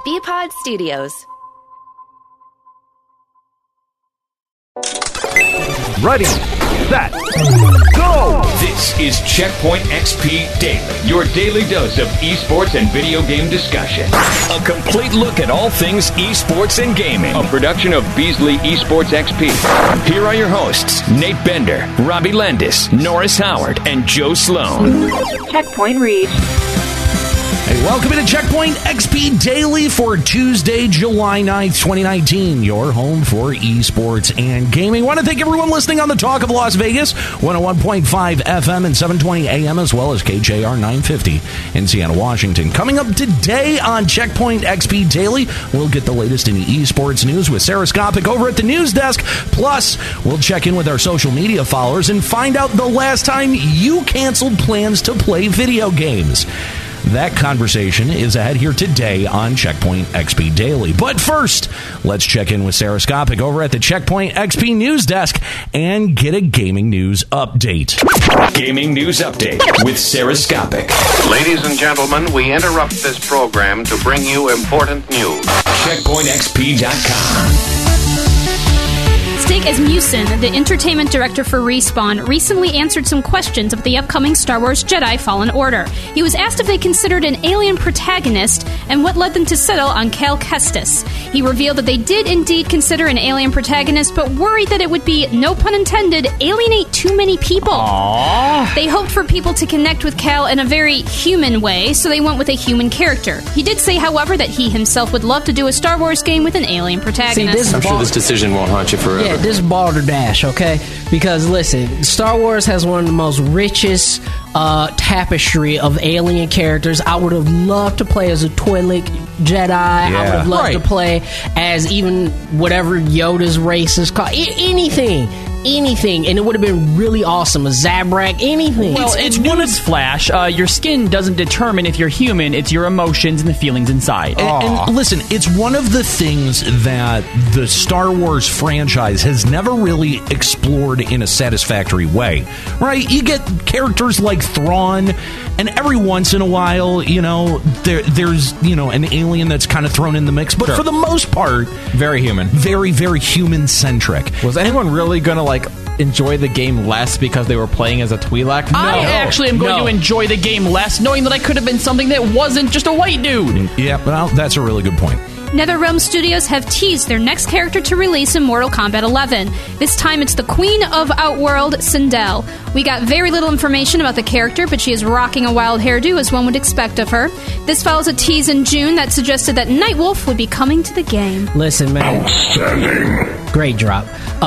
Bpod Studios. Ready, set, go! This is Checkpoint XP Daily, your daily dose of esports and video game discussion. A complete look at all things esports and gaming. A production of Beasley Esports XP. Here are your hosts, Nate Bender, Robbie Landis, Norris Howard, and Joe Sloan. Checkpoint reached. Hey, welcome to Checkpoint XP Daily for Tuesday, July 9th, 2019. Your home for esports and gaming. I want to thank everyone listening on the Talk of Las Vegas, 101.5 FM and 720 AM, as well as KJR 950 in Seattle, Washington. Coming up today on Checkpoint XP Daily, we'll get the latest in esports news with Sarah Skopik over at the news desk. Plus, we'll check in with our social media followers and find out the last time you canceled plans to play video games. That conversation is ahead here today on Checkpoint XP Daily. But first, let's check in with Sarah Skopik over at the Checkpoint XP News Desk and get a gaming news update. Gaming news update with Sarah Skopik. Ladies and gentlemen, we interrupt this program to bring you important news. CheckpointXP.com. Stig Asmussen, the entertainment director for Respawn, recently answered some questions of the upcoming Star Wars Jedi Fallen Order. He was asked if they considered an alien protagonist and what led them to settle on Cal Kestis. He revealed that they did indeed consider an alien protagonist, but worried that it would be, no pun intended, alienate too many people. Aww. They hoped for people to connect with Cal in a very human way, so they went with a human character. He did say, however, that he himself would love to do a Star Wars game with an alien protagonist. I'm sure this decision won't haunt you forever. Yeah, this balderdash, okay? Because listen, Star Wars has one of the most richest tapestry of alien characters. I would have loved to play as a Twi'lek Jedi. I would have loved to play as even whatever Yoda's race is called. Anything, and it would have been really awesome. A Zabrak, anything. Well, it's Flash. Your skin doesn't determine if you're human. It's your emotions and the feelings inside. And listen, it's one of the things that the Star Wars franchise has never really explored in a satisfactory way, right? You get characters like Thrawn, and every once in a while, there's an alien that's kind of thrown in the mix, but for the most part, very human, very, very human-centric. Was anyone really going to enjoy the game less because they were playing as a Twi'lek? No. I actually am going to enjoy the game less, knowing that I could have been something that wasn't just a white dude. Yeah, well, that's a really good point. NetherRealm Studios have teased their next character to release in Mortal Kombat 11. This time it's the Queen of Outworld, Sindel. We got very little information about the character, but she is rocking a wild hairdo as one would expect of her. This follows a tease in June that suggested that Nightwolf would be coming to the game. Listen, man. Outstanding. Great drop.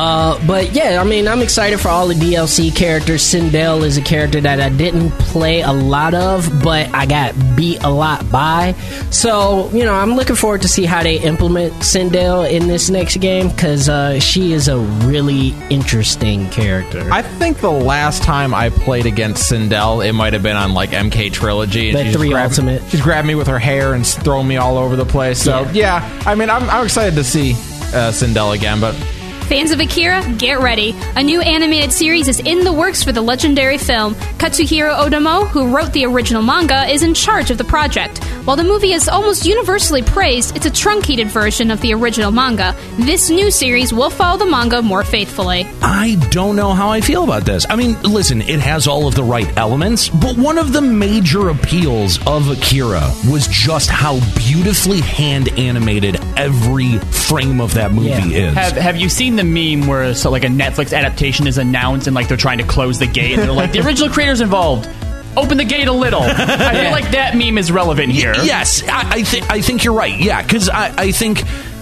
But yeah, I'm excited for all the DLC characters. Sindel is a character that I didn't play a lot of, but I got beat a lot by. So, I'm looking forward to see how they implement Sindel in this next game, because she is a really interesting character. I think the last time I played against Sindel, it might have been on MK Trilogy. And Ultimate. She's grabbed me with her hair and thrown me all over the place. So, yeah I'm excited to see Sindel again, but... Fans of Akira, get ready. A new animated series is in the works for the legendary film. Katsuhiro Otomo, who wrote the original manga, is in charge of the project. While the movie is almost universally praised, it's a truncated version of the original manga. This new series will follow the manga more faithfully. I don't know how I feel about this. Listen, it has all of the right elements, but one of the major appeals of Akira was just how beautifully hand-animated every frame of that movie is. Have you seen the meme where a Netflix adaptation is announced and they're trying to close the gate and they're like, the original creators involved, open the gate a little? I feel like that meme is relevant here. Yes, I think you're right. Yeah, because I think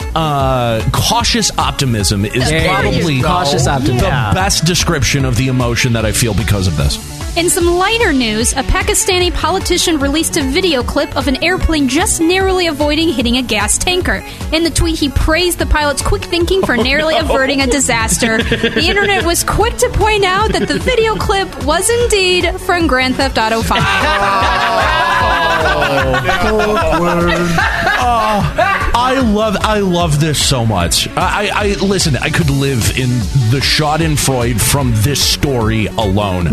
cautious optimism is probably the best description of the emotion that I feel because of this. In some lighter news, a Pakistani politician released a video clip of an airplane just narrowly avoiding hitting a gas tanker. In the tweet, he praised the pilot's quick thinking for narrowly averting a disaster. The internet was quick to point out that the video clip was indeed from Grand Theft Auto 5. I love this so much. I listen. I could live in the Schadenfreude from this story alone.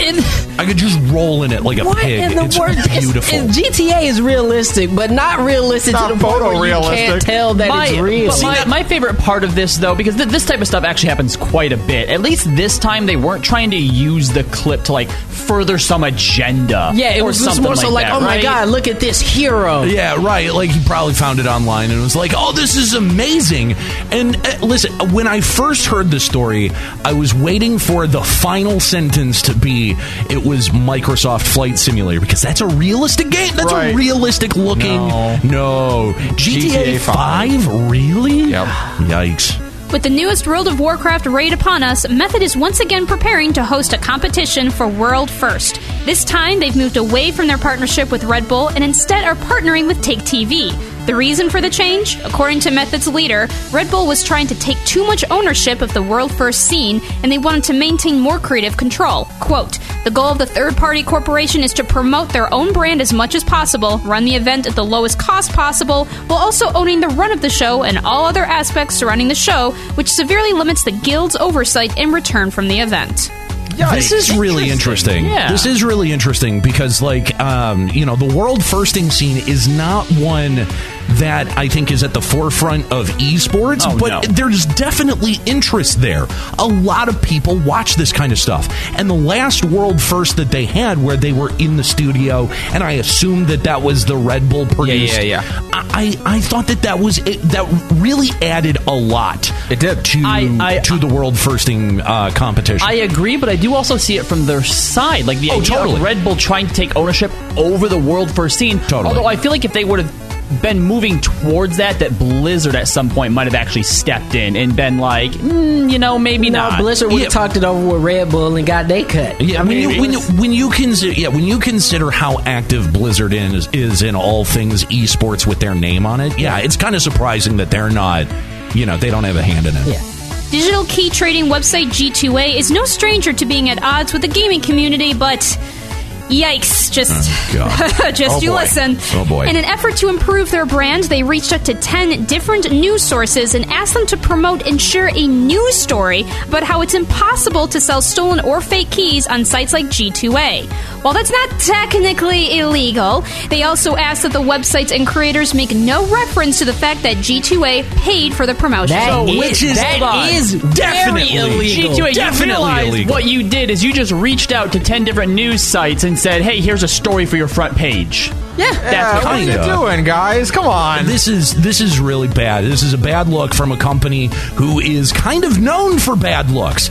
I could just roll in it like a pig. It's beautiful. GTA is realistic, but not realistic to the point where you can't tell that it's real. But my favorite part of this, though, because this type of stuff actually happens quite a bit. At least this time, they weren't trying to use the clip to further some agenda. Yeah, it was just more so like, oh my god, look at this hero. Yeah, right. Like, he probably found it online and was like, oh, this is amazing. And listen, when I first heard the story, I was waiting for the final sentence to be, it was Microsoft Flight Simulator, because that's a realistic game. That's a realistic looking. No. GTA 5? Really? Yep. Yikes. With the newest World of Warcraft raid upon us, Method is once again preparing to host a competition for World First. This time, they've moved away from their partnership with Red Bull and instead are partnering with Take TV. The reason for the change? According to Method's leader, Red Bull was trying to take too much ownership of the World First scene, and they wanted to maintain more creative control. Quote, the goal of the third-party corporation is to promote their own brand as much as possible, run the event at the lowest cost possible, while also owning the run of the show and all other aspects surrounding the show, which severely limits the guild's oversight in return from the event. This is really interesting. Yeah. This is really interesting because, the world firsting scene is not one that I think is at the forefront of esports, but there's definitely interest there. A lot of people watch this kind of stuff. And the last world first that they had, where they were in the studio, and I assumed that was the Red Bull produced. I thought that really added a lot. It did. To the world firsting competition. I agree, but I do also see it from their side. Like the idea of Red Bull trying to take ownership over the world first scene. Totally. Although I feel like if they would have been moving towards that Blizzard at some point might have actually stepped in and been like, maybe not. Blizzard would have talked it over with Red Bull and got they cut. Yeah, when you consider how active Blizzard is in all things esports with their name on it, it's kind of surprising that they're not, they don't have a hand in it. Yeah. Digital key trading website G2A is no stranger to being at odds with the gaming community, but yikes, listen. Oh boy. In an effort to improve their brand, they reached out to 10 different news sources and asked them to promote and share a news story about how it's impossible to sell stolen or fake keys on sites like G2A. While that's not technically illegal, they also asked that the websites and creators make no reference to the fact that G2A paid for the promotion. That is definitely illegal. G2A, Definitely you realize illegal. what you did is you just reached out to 10 different news sites and said, hey, here's a story for your front page. What are you doing, guys? Come on. This is really bad. This is a bad look from a company who is kind of known for bad looks.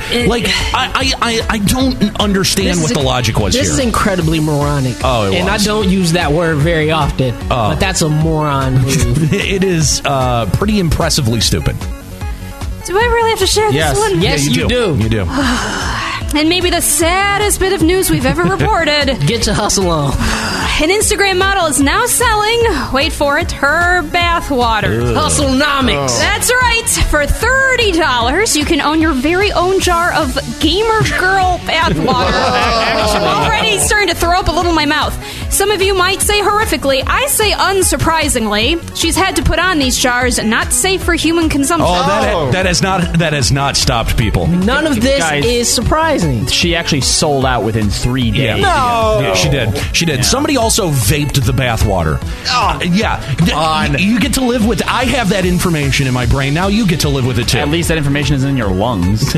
I don't understand what the logic was here. This is incredibly moronic. Oh, and I don't use that word very often, but that's a moron move. It is pretty impressively stupid. Do I really have to share this one? Yes, you do. You do. And maybe the saddest bit of news we've ever reported. Get your hustle on. An Instagram model is now selling, wait for it, her bathwater. Hustlenomics. That's right. For $30, you can own your very own jar of Gamer Girl bathwater. I'm already starting to throw up a little in my mouth. Some of you might say horrifically. I say unsurprisingly. She's had to put on these jars, not safe for human consumption. That has not stopped people. None of this is surprising. She actually sold out within 3 days. Yeah. Yeah, she did. Yeah. Somebody also vaped the bathwater. You get to live with. I have that information in my brain. Now you get to live with it too. At least that information is in your lungs.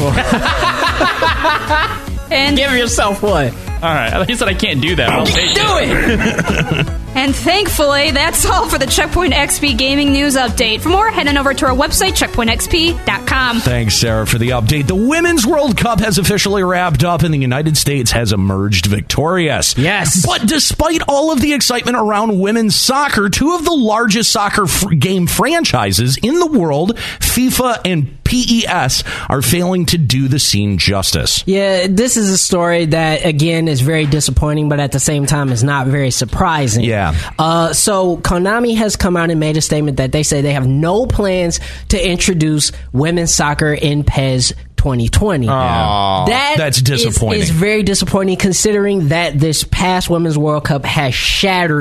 And give yourself what? All right. I said I can't do that. I'll do it. And thankfully, that's all for the Checkpoint XP Gaming News Update. For more, head on over to our website, checkpointxp.com. Thanks, Sarah, for the update. The Women's World Cup has officially wrapped up, and the United States has emerged victorious. Yes. But despite all of the excitement around women's soccer, two of the largest soccer game franchises in the world, FIFA and PES, are failing to do the scene justice. Yeah, this is a story that, again, is very disappointing, but at the same time is not very surprising. Yeah. So Konami has come out and made a statement that they say they have no plans to introduce women's soccer in PES 2020. That's disappointing. Is very disappointing, considering that this past Women's World Cup has shattered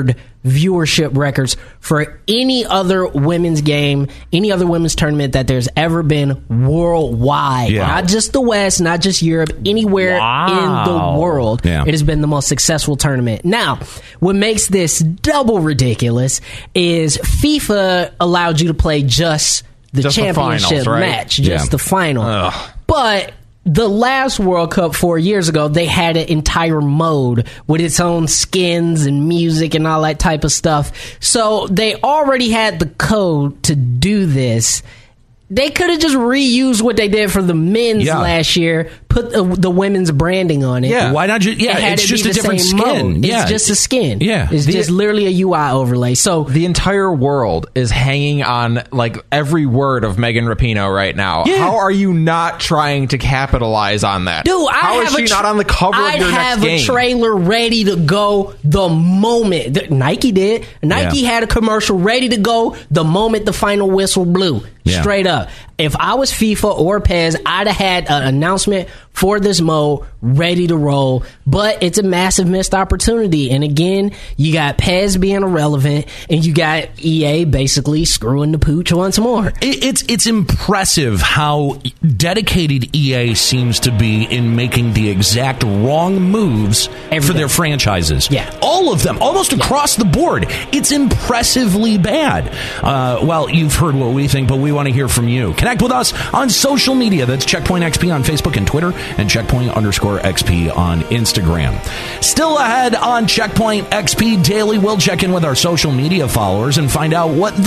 viewership records for any other women's game, any other women's tournament that there's ever been worldwide. Yeah. Not just the West, not just Europe, anywhere in the world. Yeah. It has been the most successful tournament. Now, what makes this double ridiculous is FIFA allowed you to play just the championship finals, right? match, just the final. Ugh. But the last World Cup 4 years ago, they had an entire mode with its own skins and music and all that type of stuff. So they already had the code to do this. They could have just reused what they did for the men's last year, put the women's branding on it. Yeah, why not? It's just a different skin. Mode. Yeah, it's just a skin. Yeah, it's just literally a UI overlay. So the entire world is hanging on like every word of Megan Rapinoe right now. Yeah. How are you not trying to capitalize on that? Dude, how is she not on the cover of your next game? I have a trailer ready to go the moment Nike did. Nike had a commercial ready to go the moment the final whistle blew. Yeah. Straight up. If I was FIFA or PES, I'd have had an announcement for this mode ready to roll. But it's a massive missed opportunity. And again, you got PES being irrelevant, and you got EA basically screwing the pooch once more. It's impressive how dedicated EA seems to be in making the exact wrong moves for their franchises. Yeah. All of them, almost across the board. It's impressively bad. Well, you've heard what we think, but we want to hear from you. Connect with us on social media. That's Checkpoint XP on Facebook and Twitter, and Checkpoint_XP on Instagram. Still ahead on Checkpoint XP Daily, we'll check in with our social media followers and find out what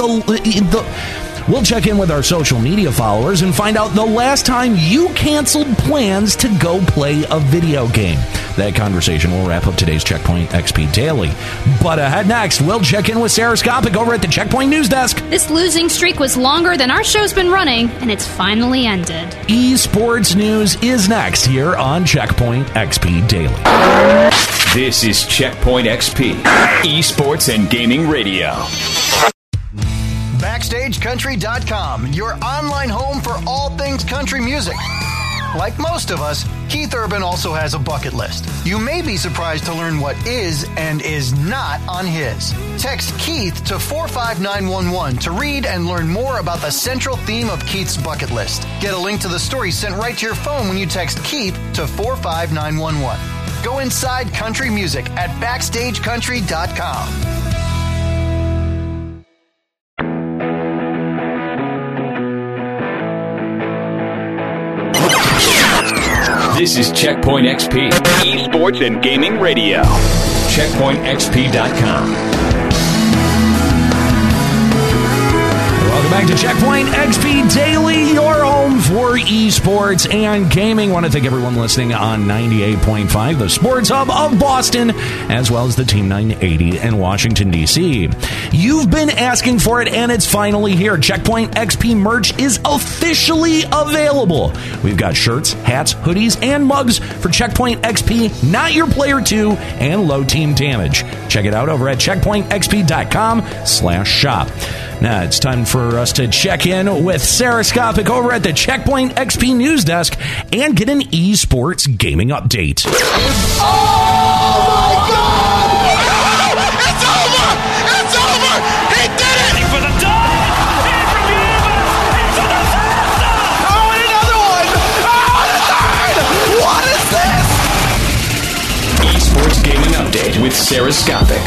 We'll check in with our social media followers and find out the last time you canceled plans to go play a video game. That conversation will wrap up today's Checkpoint XP Daily. But ahead next, we'll check in with Sarah Skopic over at the Checkpoint News Desk. This losing streak was longer than our show's been running, and it's finally ended. Esports news is next here on Checkpoint XP Daily. This is Checkpoint XP, Esports and Gaming Radio. BackstageCountry.com, your online home for all things country music. Like most of us, Keith Urban also has a bucket list. You may be surprised to learn what is and is not on his. Text Keith to 45911 to read and learn more about the central theme of Keith's bucket list. Get a link to the story sent right to your phone when you text Keith to 45911. Go inside country music at BackstageCountry.com. This is Checkpoint XP, Esports and Gaming Radio. CheckpointXP.com. Welcome back to Checkpoint XP Daily, your home for esports and gaming. Want to thank everyone listening on 98.5, the Sports Hub of Boston, as well as the Team 980 in Washington, D.C. You've been asking for it, and it's finally here. Checkpoint XP merch is officially available. We've got shirts, hats, hoodies, and mugs for Checkpoint XP, Not Your Player 2, and Low Team Damage. Check it out over at checkpointxp.com/shop. Now it's time for us to check in with Sarah Skopic over at the Checkpoint XP News Desk and get an esports gaming update. Oh my God! It's over! It's over! He did it! For the dive! Into the disaster! Oh, and another one! Oh, the third! What is this? Esports Gaming Update with Sarah Skopic.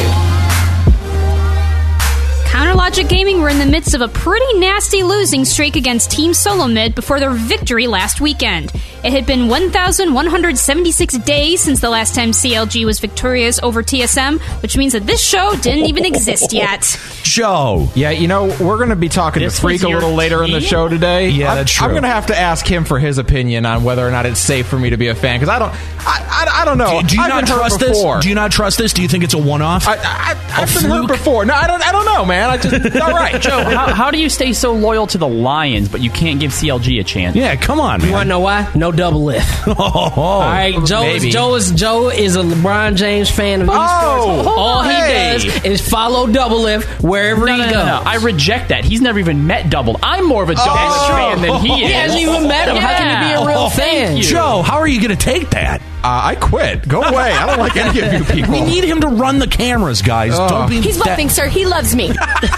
Counterlogic Gaming were in the midst of a pretty nasty losing streak against Team Solomid before their victory last weekend. It had been 1,176 days since the last time CLG was victorious over TSM, which means that this show didn't even exist yet. Joe. Yeah, you know, we're going to be talking to Freak a little later in the show today. Yeah, that's true. I'm going to have to ask him for his opinion on whether or not it's safe for me to be a fan, because I don't know. Do you not trust this? Before. Do you not trust this? Do you think it's a one-off? I've been hurt before. No, I don't know, man. All right, Joe, how do you stay so loyal to the Lions, but you can't give CLG a chance? Yeah, come on, man. You want to know why? No double lift. All right, Joe is a LeBron James fan of esports. All he does is follow double lift wherever he goes. No. I reject that. He's never even met double. I'm more of a double lift fan than he is. He hasn't even met him. How can you be a real fan? Joe, how are you going to take that? I quit. Go away. I don't like any of you people. We need him to run the cameras, guys. Don't be. He's bluffing, sir. He loves me.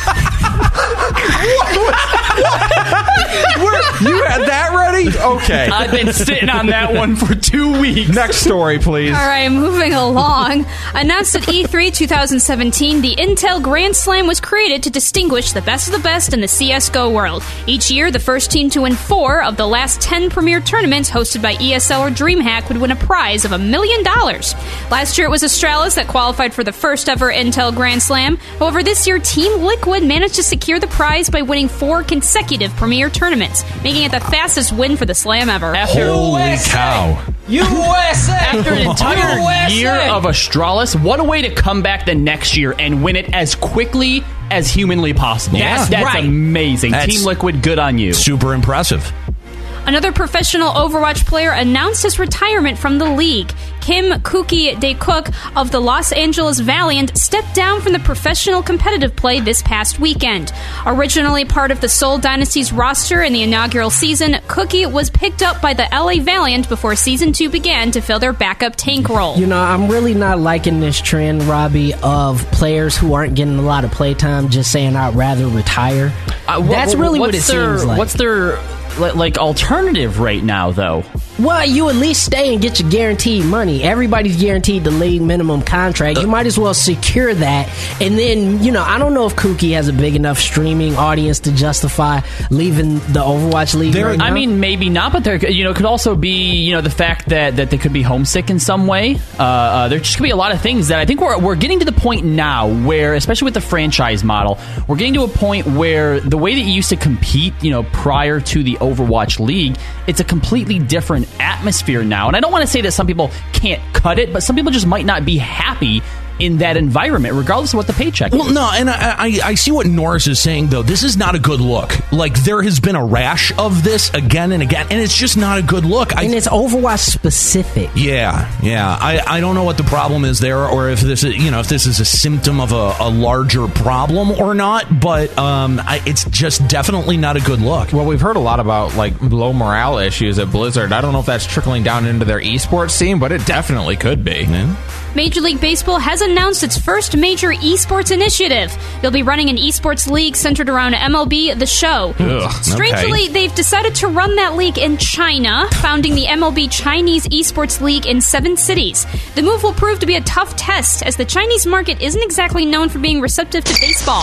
You had that ready? Okay. I've been sitting on that one for 2 weeks. Next story, please. All right, moving along. Announced at E3 2017, the Intel Grand Slam was created to distinguish the best of the best in the CSGO world. Each year, the first team to win 4 of the last 10 premier tournaments hosted by ESL or DreamHack would win a prize of $1 million. Last year, it was Astralis that qualified for the first ever Intel Grand Slam. However, this year, Team Liquid managed to secure the prize by winning 4 consecutive premier tournaments, making it the fastest win for the Slam ever. Holy cow. USA! After an entire year of Astralis, what a way to come back the next year and win it as quickly as humanly possible. Yeah. That's right. amazing. That's Team Liquid, good on you. Super impressive. Another professional Overwatch player announced his retirement from the league. Kim Kuki De Cook of the Los Angeles Valiant stepped down from the professional competitive play this past weekend. Originally part of the Seoul Dynasty's roster in the inaugural season, Cookie was picked up by the LA Valiant before Season 2 began to fill their backup tank role. You know, I'm really not liking this trend, Robbie, of players who aren't getting a lot of playtime just saying, I'd rather retire. That's really what it seems like. What's their alternative right now, though? Well, you at least stay and get your guaranteed money. Everybody's guaranteed the league minimum contract. You might as well secure that. And then, you know, I don't know if Kookie has a big enough streaming audience to justify leaving the Overwatch League right now. I mean, maybe not, but there could also be, the fact that they could be homesick in some way. There just could be a lot of things that I think we're getting to the point now where, especially with the franchise model, we're getting to a point where the way that you used to compete, prior to the Overwatch League, it's a completely different atmosphere now. And I don't want to say that some people can't cut it, but some people just might not be happy in that environment, regardless of what the paycheck is. Well, no, and I see what Norris is saying, though. This is not a good look. Like, there has been a rash of this again and again, and it's just not a good look. And it's Overwatch specific. Yeah. I don't know what the problem is there, or if this is, if this is a symptom of a larger problem or not, but it's just definitely not a good look. Well, we've heard a lot about, low morale issues at Blizzard. I don't know if that's trickling down into their esports scene, but it definitely could be. Yeah. Major League Baseball has announced its first major esports initiative. They'll be running an esports league centered around MLB The Show. Ugh, Strangely, they've decided to run that league in China, founding the MLB Chinese Esports League in 7 cities. The move will prove to be a tough test, as the Chinese market isn't exactly known for being receptive to baseball.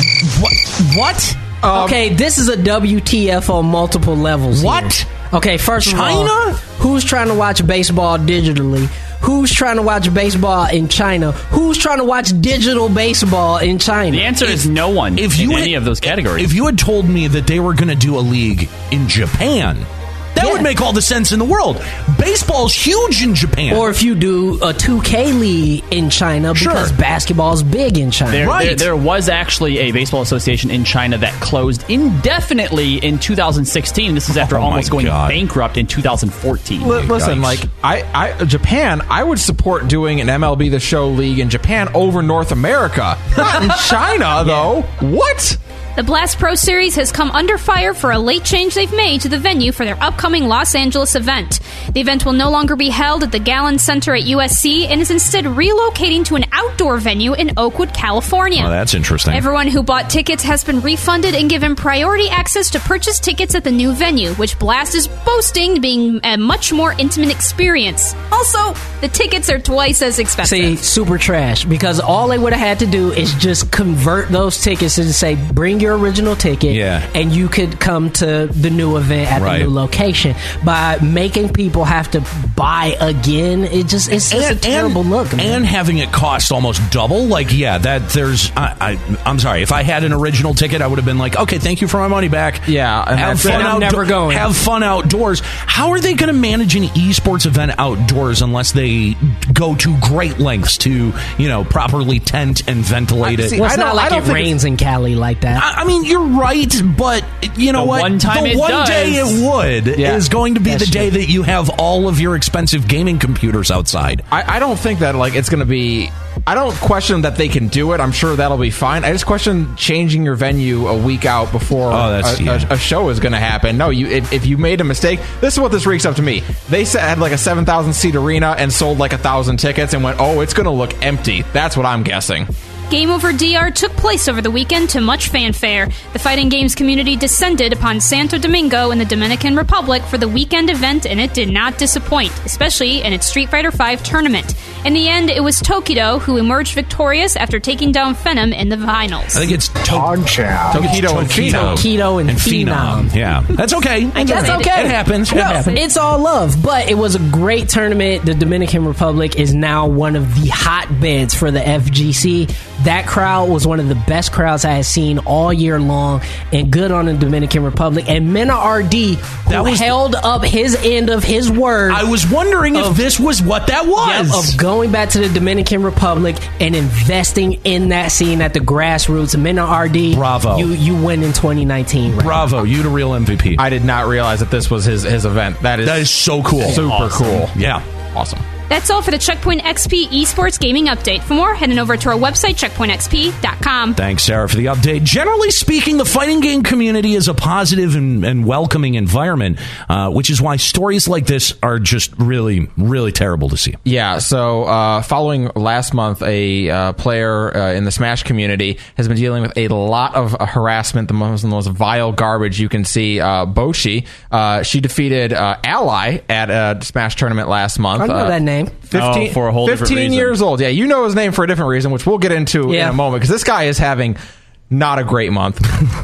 What? Okay, this is a WTF on multiple levels. What? Here. Okay, first of China? all, who's trying to watch baseball digitally? Who's trying to watch baseball in China? Who's trying to watch digital baseball in China? The answer is no one in any of those categories. If you had told me that they were going to do a league in Japan, that would make all the sense in the world. Baseball's huge in Japan. Or if you do a 2K league in China, because basketball's big in China. There was actually a baseball association in China that closed indefinitely in 2016. This is after almost going bankrupt in 2014. Listen, Japan, I would support doing an MLB The Show league in Japan over North America. Not in China, though. What? The Blast Pro Series has come under fire for a late change they've made to the venue for their upcoming Los Angeles event. The event will no longer be held at the Gallon Center at USC and is instead relocating to an outdoor venue in Oakwood, California. Oh, that's interesting. Everyone who bought tickets has been refunded and given priority access to purchase tickets at the new venue, which Blast is boasting being a much more intimate experience. Also, the tickets are twice as expensive. See, super trash, because all they would have had to do is just convert those tickets and say, bring your original ticket, and you could come to the new event at the new location. By making people have to buy again, it's just a terrible look. Man. And having it cost almost double, I'm sorry, if I had an original ticket, I would have been like, okay, thank you for my money back. Yeah, and have fun. I'm never going. Have fun outdoors. How are they going to manage an esports event outdoors unless they go to great lengths to, properly tent and ventilate it? Well, it's not like it rains in Cali like that. I mean, you're right, but you know what? One time the one day it would is going to be the day that you have all of your expensive gaming computers outside. I don't think that it's going to be I don't question that they can do it. I'm sure that'll be fine. I just question changing your venue a week out before a show is going to happen. No, if you made a mistake, this is what this reeks up to me. They had like a 7,000 seat arena and sold like 1,000 tickets and went, oh, it's going to look empty. That's what I'm guessing. Game Over DR took place over the weekend to much fanfare. The fighting games community descended upon Santo Domingo in the Dominican Republic for the weekend event, and it did not disappoint, especially in its Street Fighter V tournament. In the end, it was Tokido who emerged victorious after taking down Phenom in the finals. I think it's Tokido and Phenom. Tokido and Phenom. Yeah, that's okay. That's okay. It happens. It's all love, but it was a great tournament. The Dominican Republic is now one of the hotbeds for the FGC. That crowd was one of the best crowds I had seen all year long, and good on the Dominican Republic. And Mena RD, who held up his end of his word. I was wondering if this was what that was. Of going back to the Dominican Republic and investing in that scene at the grassroots. Mena RD, bravo. You win in 2019. Right? Bravo, you the real MVP. I did not realize that this was his event. That is so cool. Super cool. Yeah. Awesome. That's all for the Checkpoint XP Esports Gaming Update. For more, head on over to our website, checkpointxp.com. Thanks, Sarah, for the update. Generally speaking, the fighting game community is a positive and welcoming environment, which is why stories like this are just really, really terrible to see. Yeah, so following last month, a player in the Smash community has been dealing with a lot of harassment, the most vile garbage you can see. Boshi, she defeated Ally at a Smash tournament last month. I know that name. 15, for a whole different 15 years old. Yeah, you know his name for a different reason, which we'll get into in a moment, because this guy is having not a great month.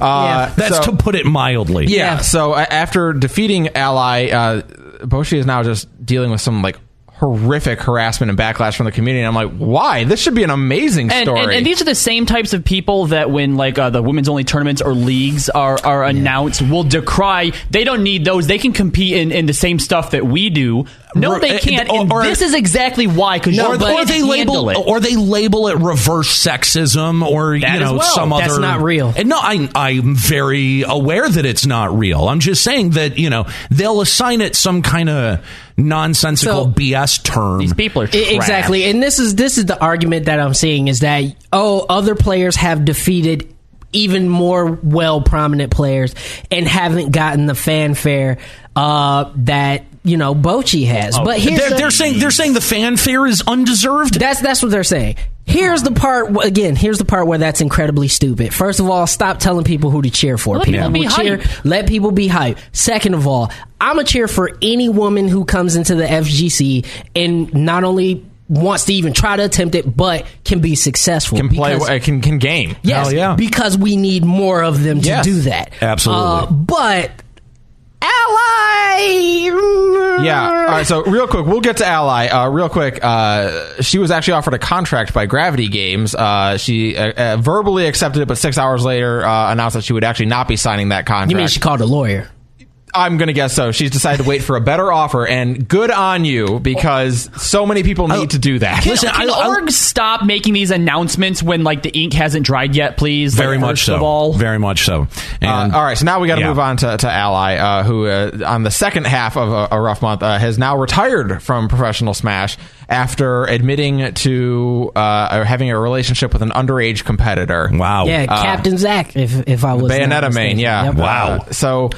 That's to put it mildly. Yeah, so after defeating Ally, Boshi is now just dealing with some horrific harassment and backlash from the community, and I'm like, why? This should be an amazing story. And these are the same types of people that when the women's only tournaments or leagues are announced will decry. They don't need those. They can compete in the same stuff that we do. No, they can't. This is exactly why. Or they label it reverse sexism, or some other. That's not real. And no, I'm very aware that it's not real. I'm just saying that they'll assign it some kind of nonsensical BS term. These people are trash. Exactly, and this is the argument that I'm seeing is that other players have defeated even more prominent players and haven't gotten the fanfare that Bochi has. Oh. But they're saying the fanfare is undeserved. That's what they're saying. Here's the part where that's incredibly stupid. First of all, stop telling people who to cheer for. Let people be hyped. Second of all, I'm a cheer for any woman who comes into the FGC and not only wants to even try to attempt it, but can be successful. Can play, can game. Yes, yeah. Because we need more of them to do that. Absolutely. But Ally! Yeah. All right, so real quick, we'll get to Ally. Real quick, she was actually offered a contract by Gravity Games. She verbally accepted it, but 6 hours later announced that she would actually not be signing that contract. You mean she called a lawyer? I'm going to guess so. She's decided to wait for a better offer, and good on you, because so many people need to do that. Can orgs stop making these announcements when the ink hasn't dried yet, please? Very much so. Very much so. And, all right, so now we got to move on to Ally, who on the second half of a rough month has now retired from professional Smash after admitting to having a relationship with an underage competitor. Wow. Yeah, Captain Zach, if I was Bayonetta main, yeah. Yep. Wow. So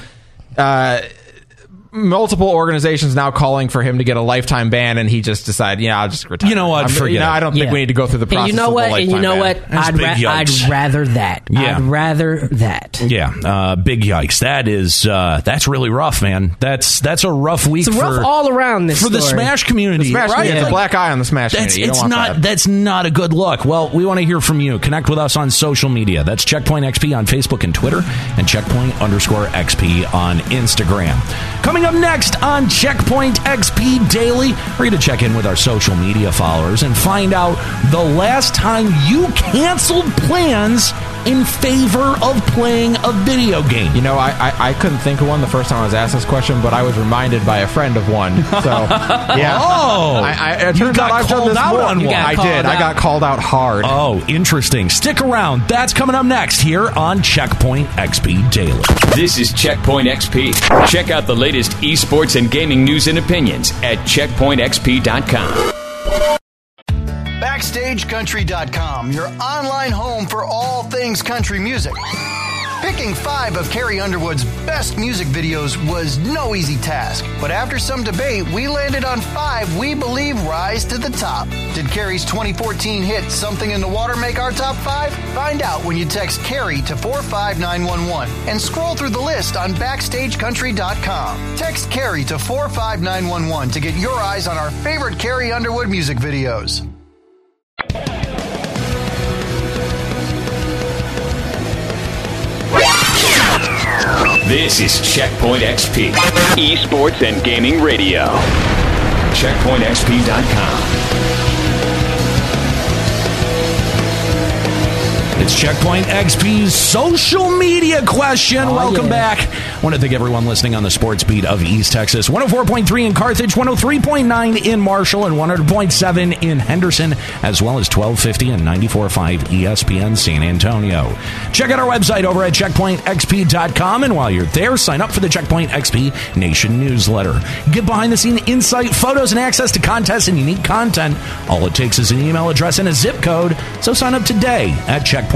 multiple organizations now calling for him to get a lifetime ban, and he just decided, I'll just retire. You know what? Forget it. I don't think we need to go through the process. And you know what? I'd rather that. Yeah. I'd rather that. Yeah. Big yikes. That is that's really rough, man. That's a rough week. It's rough all around this for the Smash community. The Smash community, it's a black eye on the Smash community. That's not a good look. Well, we want to hear from you. Connect with us on social media. That's Checkpoint XP on Facebook and Twitter, and Checkpoint_XP on Instagram. Coming up next on Checkpoint XP Daily, we're going to check in with our social media followers and find out the last time you canceled plans in favor of playing a video game. I couldn't think of one the first time I was asked this question, but I was reminded by a friend of one. So, yeah. Oh! It turns out I've done this more. On one. I did. I got called out hard. Oh, interesting. Stick around. That's coming up next here on Checkpoint XP Daily. This is Checkpoint XP. Check out the latest esports and gaming news and opinions at checkpointxp.com. Backstage BackstageCountry.com, your online home for all things country music. Picking 5 of Carrie Underwood's best music videos was no easy task, but after some debate, we landed on 5 we believe rise to the top. Did Carrie's 2014 hit Something in the Water make our top 5? Find out when you text Carrie to 45911 and scroll through the list on BackstageCountry.com. Text Carrie to 45911 to get your eyes on our favorite Carrie Underwood music videos. This is Checkpoint XP, esports and gaming radio. CheckpointXP.com. It's Checkpoint XP's social media question. Welcome back. I want to thank everyone listening on the sports beat of East Texas. 104.3 in Carthage, 103.9 in Marshall, and 100.7 in Henderson, as well as 1250 and 94.5 ESPN San Antonio. Check out our website over at CheckpointXP.com, and while you're there, sign up for the Checkpoint XP Nation newsletter. Get behind-the-scene insight, photos, and access to contests and unique content. All it takes is an email address and a zip code, so sign up today at CheckpointXP.com.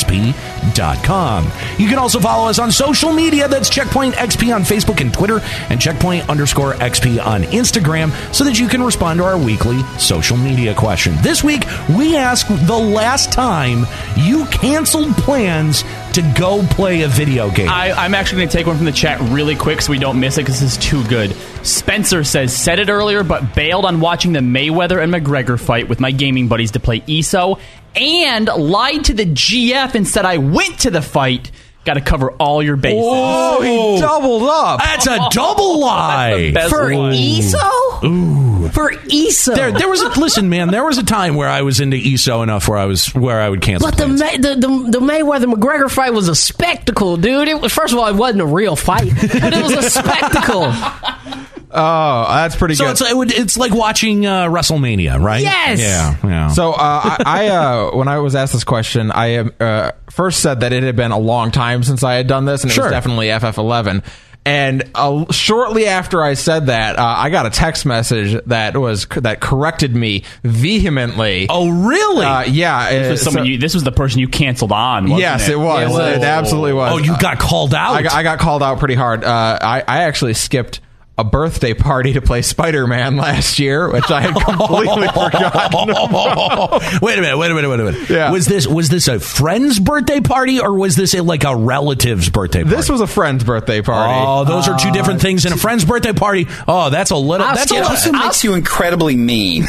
You can also follow us on social media. That's Checkpoint XP on Facebook and Twitter, and Checkpoint_XP on Instagram, so that you can respond to our weekly social media question. This week, we ask the last time you canceled plans to go play a video game. I'm actually going to take one from the chat really quick so we don't miss it because this is too good. Spencer says, said it earlier, but bailed on watching the Mayweather and McGregor fight with my gaming buddies to play ESO, and lied to the GF and said I went to the fight. Got to cover all your bases. Oh, he doubled up. That's a double lie. For ESO? Ooh. For ESO. There was a, listen, man, there was a time where I was into ESO enough where I would cancel But plans. the Mayweather McGregor fight was a spectacle, dude. First of all, it wasn't a real fight, but it was a spectacle. Oh, that's pretty good. So it's like watching WrestleMania, right? Yes. Yeah. So I when I was asked this question, I first said that it had been a long time since I had done this, and it was definitely FF11. And shortly after I said that, I got a text message that corrected me vehemently. Oh, really? Yeah. This was the person you canceled on, wasn't yes, it? it was. It absolutely was. Oh, you got called out? I got called out pretty hard. I actually skipped a birthday party to play Spider-Man last year, which I had completely forgotten about. Wait a minute. Yeah. Was this a friend's birthday party, or was this like a relative's birthday party? This was a friend's birthday party. Oh, those are two different things. In a friend's birthday party, that's a little. Also makes you incredibly mean.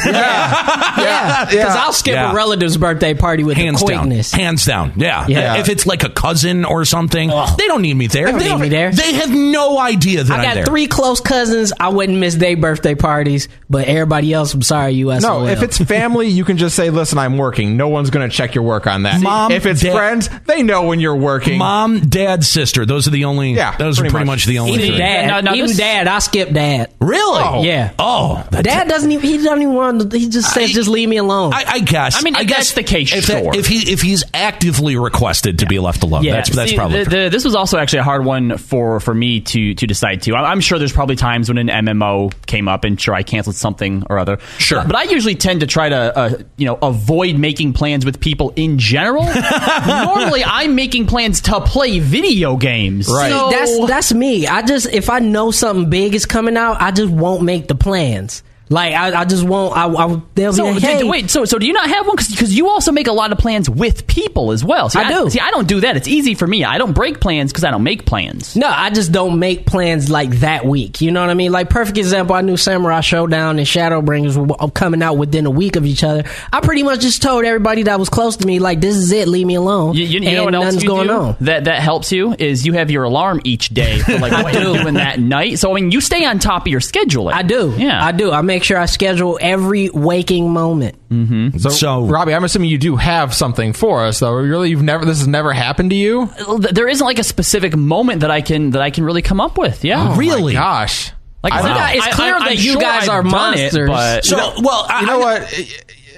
Yeah. Because I'll skip a relative's birthday party with quickness. Hands down. Yeah. If it's like a cousin or something, they don't need me there. They don't need me there. They have no idea that I'm there. I got 3 close cousins. I wouldn't miss their birthday parties, but everybody else, I'm sorry, USOL. No, if it's family, you can just say, listen, I'm working. No one's going to check your work on that. Mom, if it's friends, they know when you're working. Mom, dad, sister. Those are the only. Yeah, those are pretty much the only. Even dad. Even dad. I skip dad. Really? Oh. Yeah. Oh, dad doesn't even. He doesn't even want. He just says, just leave me alone. I guess. I mean, that's the case. If he's actively requested to be left alone, that's probably. This was also actually a hard one for me to decide too. I'm sure there's probably times when an MMO came up and sure I canceled something or other. Sure. But I usually tend to try to avoid making plans with people in general. Normally I'm making plans to play video games. Right. So, that's me. If I know something big is coming out, I just won't make the plans. Like, I just won't. They'll be like, hey. Wait, so do you not have one? Because you also make a lot of plans with people as well. I do. I don't do that. It's easy for me. I don't break plans because I don't make plans. No, I just don't make plans like that week. You know what I mean? Like, perfect example, I knew Samurai Showdown and Shadowbringers were coming out within a week of each other. I pretty much just told everybody that was close to me, like, this is it, leave me alone. You know what else nothing's going on. That helps you is you have your alarm each day for like what you're doing that night. So, I mean, you stay on top of your scheduling. I do. Yeah. I do. I make sure I schedule every waking moment. Mm-hmm. So, Robbie, I'm assuming you do have something for us, though. Really, this has never happened to you? There isn't like a specific moment that I can really come up with. Yeah, really? My gosh, like it's clear that you guys are monsters. But you know what?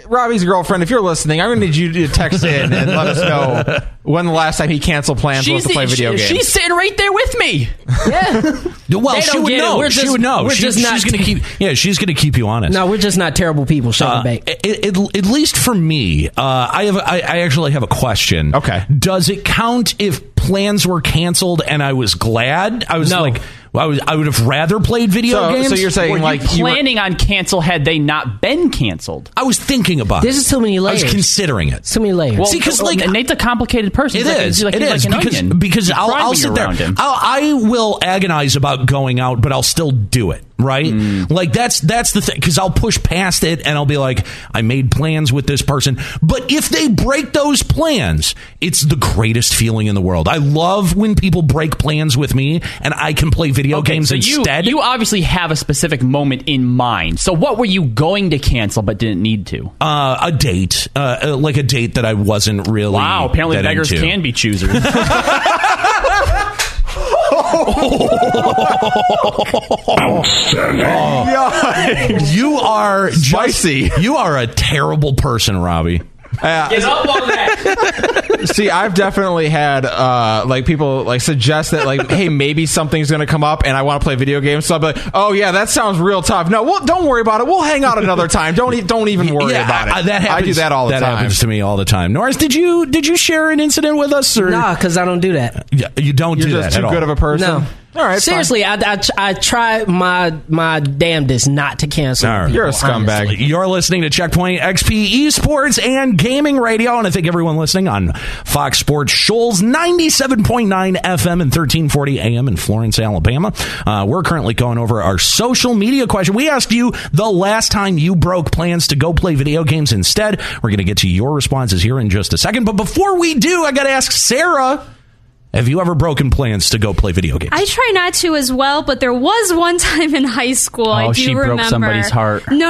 Robbie's girlfriend, if you're listening, I'm going to need you to text in and let us know when the last time he canceled plans was to play video games. She's sitting right there with me. Yeah. Well, she would know. She would know. She's going to keep. Yeah, she's going to keep you honest. No, we're just not terrible people. At least for me, I actually have a question. Okay. Does it count if plans were canceled and I was glad? I was like, I would have rather played video games. So you're saying were you planning on cancel had they not been canceled? I was thinking about it. This is too many layers. I was considering it. Too many layers. Well, see, because Nate's a complicated person. It is. Because I'll sit there. I will agonize about going out, but I'll still do it. Right? Like that's the thing, because I'll push past it and I'll be like, I made plans with this person. But if they break those plans, it's the greatest feeling in the world. I love when people break plans with me and I can play video games instead. You obviously have a specific moment in mind. So what were you going to cancel but didn't need to? A date. Like a date that I wasn't really. Wow, apparently beggars can be choosers. You are spicy. You are a terrible person, Robbie. Get up on that. See, I've definitely had people suggest that hey, maybe something's going to come up and I want to play video games. So I'll be like, oh yeah, that sounds real tough. No, don't worry about it. We'll hang out another time. Don't even worry about it. That happens, I do that all the time. That happens to me all the time. Norris, did you share an incident with us? Or? Nah, because I don't do that. Yeah, you don't do that. You're just too good of a person. No. All right, seriously, I try my damnedest not to cancel. Right. You're a scumbag. Honestly. You're listening to Checkpoint XP Esports and Gaming Radio, and I think everyone listening on Fox Sports Shoals 97.9 FM and 1340 AM in Florence, Alabama. We're currently going over our social media question. We asked you the last time you broke plans to go play video games instead. We're going to get to your responses here in just a second, but before we do, I got to ask Sarah. Have you ever broken plans to go play video games? I try not to as well, but there was one time in high school. I do she remember. Broke somebody's heart. No.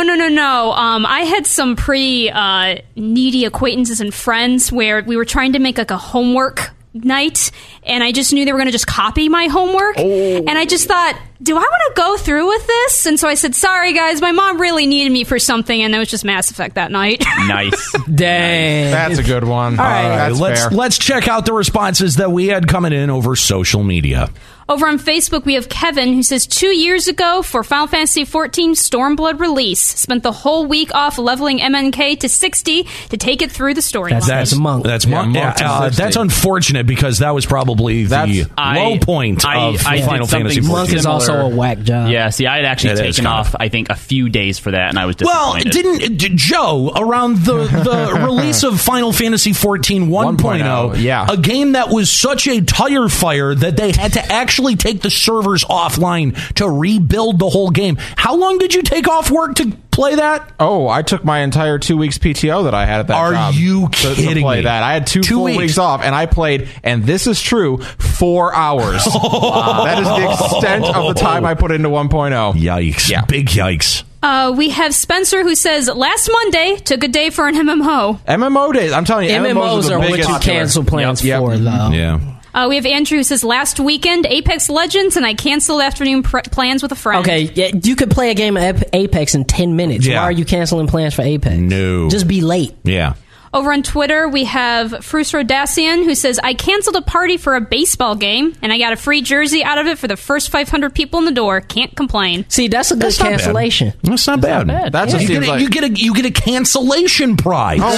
I had some pretty needy acquaintances and friends where we were trying to make a homework night, and I just knew they were going to just copy my homework. And I just thought, do I want to go through with this? And so I said, sorry guys, my mom really needed me for something, and it was just Mass Effect that night. Nice. Dang. That's a good one. All right. Let's check out the responses that we had coming in over social media. Over on Facebook, we have Kevin, who says 2 years ago for Final Fantasy XIV Stormblood release, spent the whole week off leveling MNK to 60 to take it through the storyline. That's monk. That's monk. That's unfortunate because that was probably the low point of Final Fantasy XIV. Monk is also a whack job. Yeah, see, I had actually taken off, I think, a few days for that, and I was disappointed. Well, didn't Joe, around the release of Final Fantasy XIV 1.0, a game that was such a tire fire that they had to actually take the servers offline to rebuild the whole game. How long did you take off work to play that? Oh, I took my entire 2 weeks PTO that I had at that job. Are you kidding to play me? That. I had two full weeks off, and I played, and this is true, 4 hours. That is the extent of the time I put into 1.0. Yikes. Yeah. Big yikes. We have Spencer, who says, last Monday took a day for an MMO. MMO days. I'm telling you, MMOs are what you cancel plans for, though. Yeah. We have Andrew, who says, last weekend, Apex Legends, and I canceled afternoon plans with a friend. Okay, you could play a game of Apex in 10 minutes. Yeah. Why are you canceling plans for Apex? No. Just be late. Yeah. Over on Twitter, we have Frusrodacian, who says, I canceled a party for a baseball game, and I got a free jersey out of it for the first 500 people in the door. Can't complain. See, that's a good cancellation. That's not bad. You get a cancellation prize. Look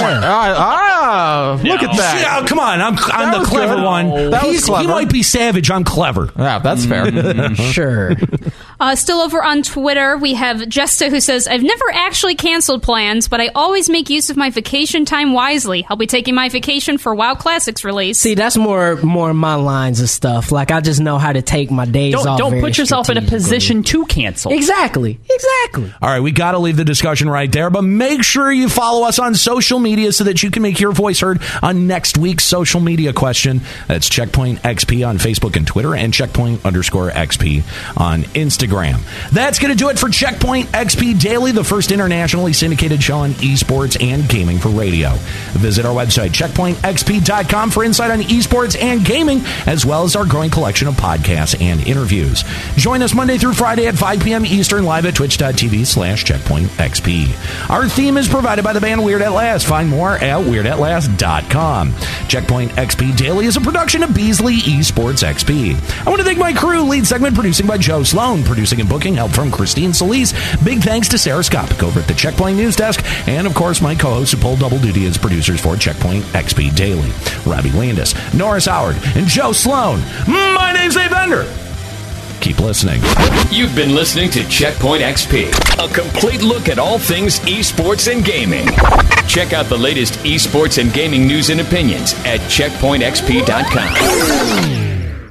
at that. Yeah, come on, I'm the clever one. He might be savage. I'm clever. Yeah, that's fair. Sure. Still over on Twitter, we have Jesta, who says, I've never actually canceled plans, but I always make use of my vacation time wisely. I'll be taking my vacation for WoW Classics release. See, that's more my lines of stuff. Like, I just know how to take my days off. Don't put yourself in a position to cancel. Exactly. All right, we got to leave the discussion right there, but make sure you follow us on social media so that you can make your voice heard on next week's social media question. That's Checkpoint XP on Facebook and Twitter, and Checkpoint_XP on Instagram. Instagram. That's going to do it for Checkpoint XP Daily, the first internationally syndicated show on esports and gaming for radio. Visit our website, checkpointxp.com, for insight on esports and gaming, as well as our growing collection of podcasts and interviews. Join us Monday through Friday at 5 p.m. Eastern, live at twitch.tv/checkpointxp. Our theme is provided by the band Weird At Last. Find more at weirdAtLast.com. Checkpoint XP Daily is a production of Beasley Esports XP. I want to thank my crew. Lead segment producing by Joe Sloan. Producing and booking help from Christine Solis. Big thanks to Sarah Skopik over at the Checkpoint News Desk. And, of course, my co-hosts who pull double duty as producers for Checkpoint XP Daily. Robbie Landis, Norris Howard, and Joe Sloan. My name's Dave Bender. Keep listening. You've been listening to Checkpoint XP, a complete look at all things esports and gaming. Check out the latest esports and gaming news and opinions at checkpointxp.com.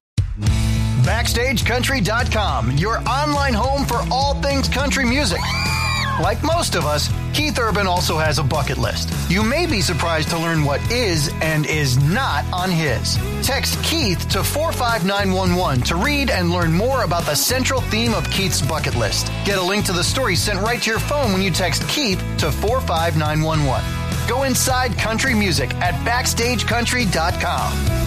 BackstageCountry.com, your online home for all things country music. Like most of us, Keith Urban also has a bucket list. You may be surprised to learn what is and is not on his. Text Keith to 45911 to read and learn more about the central theme of Keith's bucket list. Get a link to the story sent right to your phone when you text Keith to 45911. Go inside country music at BackstageCountry.com.